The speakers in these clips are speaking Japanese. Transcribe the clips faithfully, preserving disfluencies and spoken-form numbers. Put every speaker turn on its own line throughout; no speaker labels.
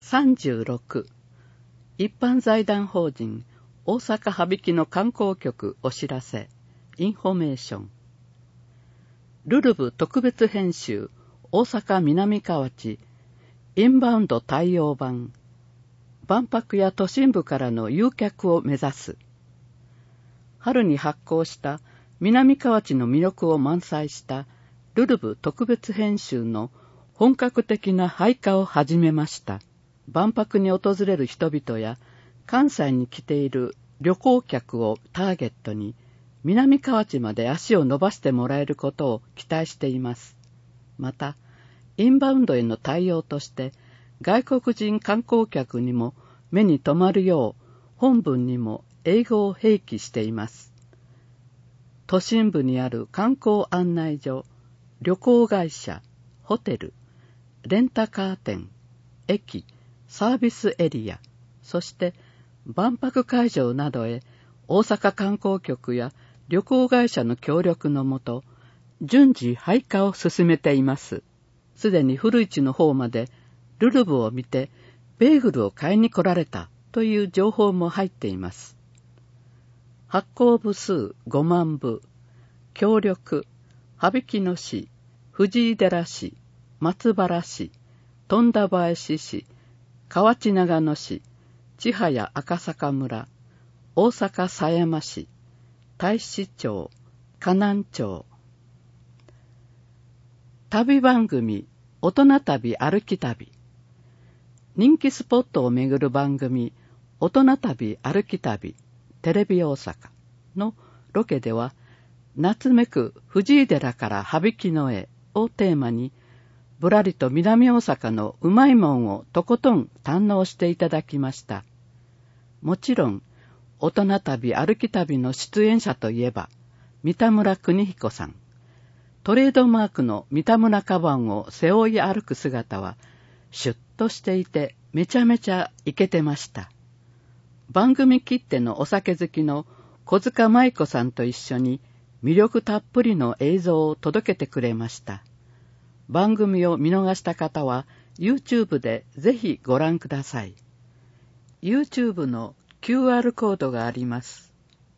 さんじゅうろく一般財団法人大阪羽曳野観光局お知らせインフォメーションルルブ特別編集大阪南河内インバウンド対応版万博や都心部からの誘客を目指す春に発行した南河内の魅力を満載したルルブ特別編集の本格的な配下を始めました。万博に訪れる人々や関西に来ている旅行客をターゲットに南河内まで足を伸ばしてもらえることを期待しています。また、インバウンドへの対応として外国人観光客にも目に留まるよう本文にも英語を併記しています。都心部にある観光案内所、旅行会社、ホテル、レンタカー店、駅、サービスエリア、そして万博会場などへ大阪観光局や旅行会社の協力のもと、順次配下を進めています。すでに古市の方までルルブを見てベーグルを買いに来られたという情報も入っています。発行部数ごまんぶ、協力、羽曳野市、藤井寺市、松原市、富田林市、河内長野市、千早赤坂村、大阪狭山市、太子町、河南町。旅番組、大人旅歩き旅。人気スポットを巡る番組、大人旅歩き旅、テレビ大阪のロケでは、夏めく藤井寺から羽曳野へをテーマに、ぶらりと南大阪のうまいもんをとことん堪能していただきました。もちろん、大人旅歩き旅の出演者といえば、三田村邦彦さん。トレードマークの三田村カバンを背負い歩く姿は、シュッとしていてめちゃめちゃイケてました。番組きってのお酒好きの小塚舞子さんと一緒に魅力たっぷりの映像を届けてくれました。番組を見逃した方は YouTube でぜひご覧ください。YouTube の キューアール コードがあります。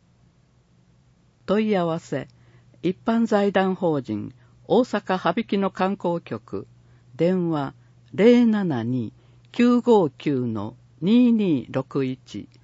問い合わせ、一般財団法人大阪羽曳野観光局、電話 ゼロななに きゅうごきゅう にーにーろくいち